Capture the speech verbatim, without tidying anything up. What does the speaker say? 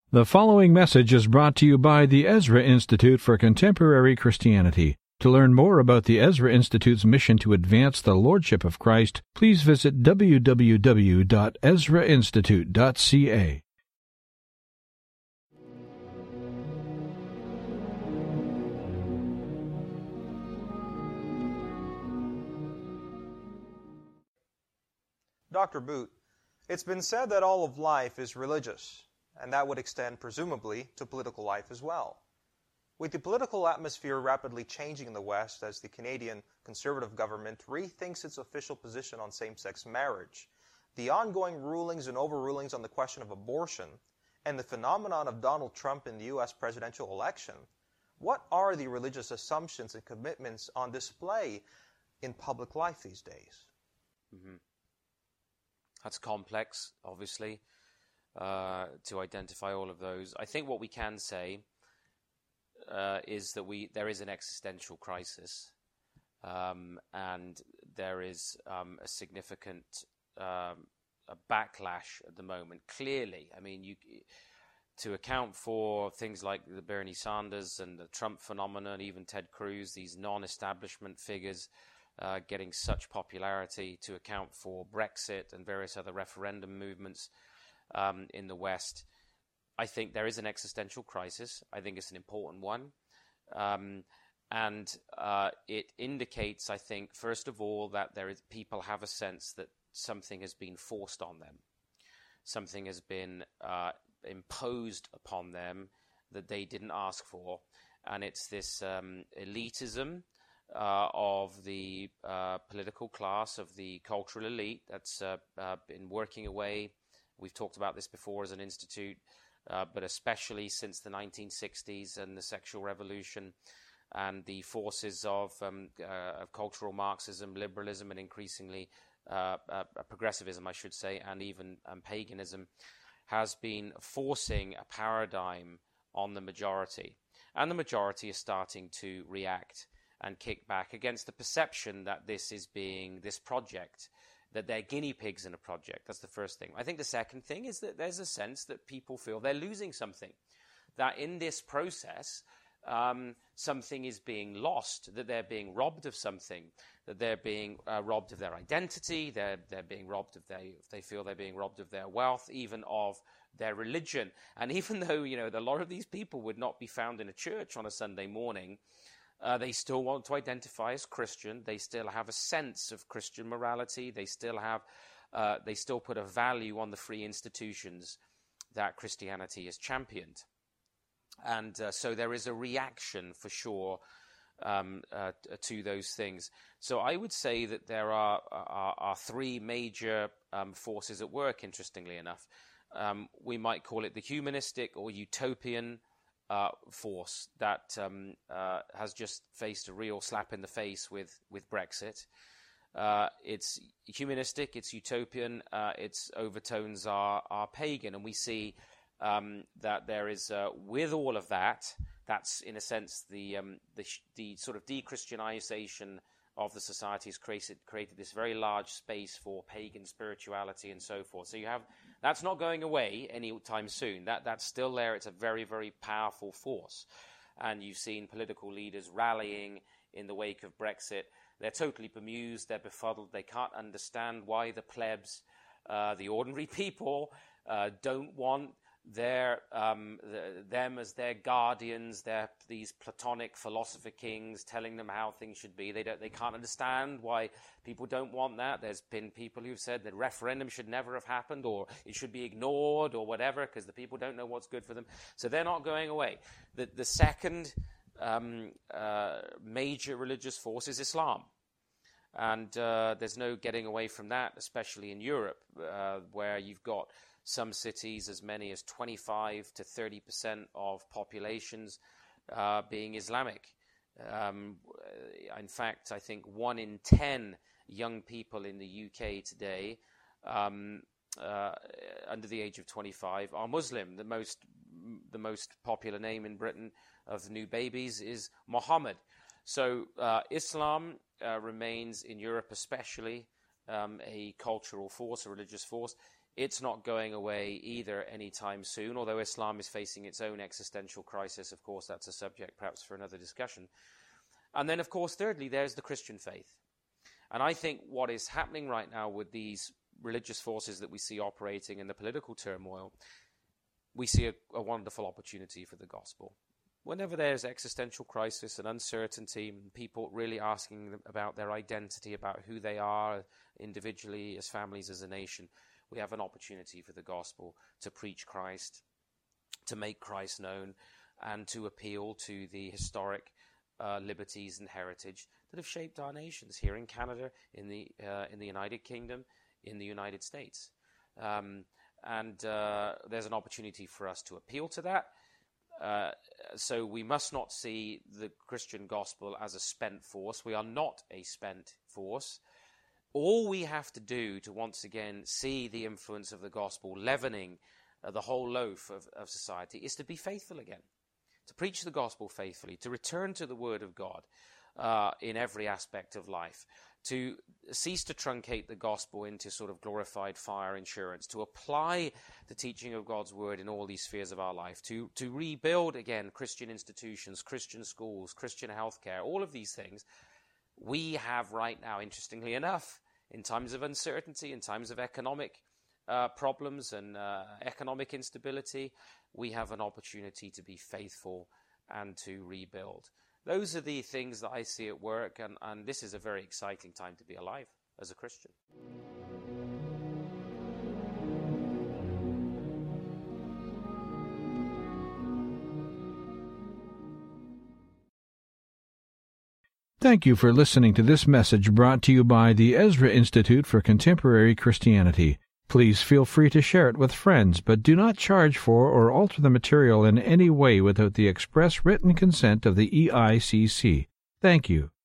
The following message is brought to you by the Ezra Institute for Contemporary Christianity. To learn more about the Ezra Institute's mission to advance the Lordship of Christ, please visit w w w dot ezra institute dot c a. Doctor Boot, it's been said that all of life is religious, and that would extend, presumably, to political life as well. With the political atmosphere rapidly changing in the West as the Canadian Conservative government rethinks its official position on same-sex marriage, the ongoing rulings and overrulings on the question of abortion, and the phenomenon of Donald Trump in the U S presidential election, what are the religious assumptions and commitments on display in public life these days? Mm-hmm. That's complex, obviously. Uh, to identify all of those. I think what we can say uh, is that we there is an existential crisis, um, and there is um, a significant um, a backlash at the moment. Clearly, I mean, you to account for things like the Bernie Sanders and the Trump phenomenon, even Ted Cruz, these non-establishment figures uh, getting such popularity, to account for Brexit and various other referendum movements Um, in the West. I think there is an existential crisis. I think it's an important one. Um, and uh, it indicates, I think, first of all, that there is, people have a sense that something has been forced on them. Something has been uh, imposed upon them that they didn't ask for. And it's this um, elitism uh, of the uh, political class, of the cultural elite that's uh, uh, been working away. We've talked about this before as an institute, uh, but especially since the nineteen sixties and the sexual revolution and the forces of, um, uh, of cultural Marxism, liberalism, and increasingly uh, uh, progressivism, I should say, and even um, paganism, has been forcing a paradigm on the majority. And the majority is starting to react and kick back against the perception that this is being, this project, that they're guinea pigs in a project. That's the first thing. I think the second thing is that there's a sense that people feel they're losing something, that in this process, um, something is being lost, that they're being robbed of something, that they're being uh, robbed of their identity, they're, they're being robbed of their, they feel they're being robbed of their wealth, even of their religion. And even though, you know, a lot of these people would not be found in a church on a Sunday morning, Uh, they still want to identify as Christian. They still have a sense of Christian morality. They still have, uh, they still put a value on the free institutions that Christianity has championed. And uh, so there is a reaction for sure um, uh, to those things. So I would say that there are, are, are three major um, forces at work, interestingly enough. Um, we might call it the humanistic or utopian Uh, force that um, uh, has just faced a real slap in the face with, with Brexit. Uh, it's humanistic, it's utopian, uh, its overtones are, are pagan, and we see um, that there is, uh, with all of that, that's in a sense the um, the, the sort of de-Christianization of the society has created, created this very large space for pagan spirituality and so forth. So you have, that's not going away anytime soon. That That's still there. It's a very, very powerful force. And you've seen political leaders rallying in the wake of Brexit. They're totally bemused, they're befuddled, they can't understand why the plebs, uh, the ordinary people, uh, don't want their um, the, them as their guardians. They're these Platonic philosopher kings telling them how things should be. They don't, they can't understand why people don't want that. There's been people who've said that referendum should never have happened, or it should be ignored, or whatever, because the people don't know what's good for them. So they're not going away. The, the second um, uh, major religious force is Islam. And uh, there's no getting away from that, especially in Europe, uh, where you've got some cities as many as twenty-five to thirty percent of populations uh, being Islamic. Um, in fact, I think one in ten young people in the U K today um, uh, under the age of twenty-five are Muslim. The most, the most popular name in Britain of new babies is Muhammad. So uh, Islam uh, remains in Europe especially um, a cultural force, a religious force. It's not going away either anytime soon, although Islam is facing its own existential crisis. Of course, that's a subject perhaps for another discussion. And then, of course, thirdly, there's the Christian faith. And I think what is happening right now with these religious forces that we see operating in the political turmoil, we see a, a wonderful opportunity for the gospel. Whenever there's existential crisis and uncertainty, and people really asking about their identity, about who they are individually, as families, as a nation, we have an opportunity for the gospel to preach Christ, to make Christ known, and to appeal to the historic uh, liberties and heritage that have shaped our nations here in Canada, in the uh, in the United Kingdom, in the United States. Um, and uh, there's an opportunity for us to appeal to that. Uh, so we must not see the Christian gospel as a spent force. We are not a spent force. All we have to do to once again see the influence of the gospel leavening uh, the whole loaf of, of society is to be faithful again, to preach the gospel faithfully, to return to the word of God uh, in every aspect of life, to cease to truncate the gospel into sort of glorified fire insurance, to apply the teaching of God's word in all these spheres of our life, to, to rebuild again Christian institutions, Christian schools, Christian healthcare, all of these things. We have right now, interestingly enough, in times of uncertainty, in times of economic uh, problems and uh, economic instability, we have an opportunity to be faithful and to rebuild. Those are the things that I see at work, and, and this is a very exciting time to be alive as a Christian. Thank you for listening to this message brought to you by the Ezra Institute for Contemporary Christianity. Please feel free to share it with friends, but do not charge for or alter the material in any way without the express written consent of the E I C C. Thank you.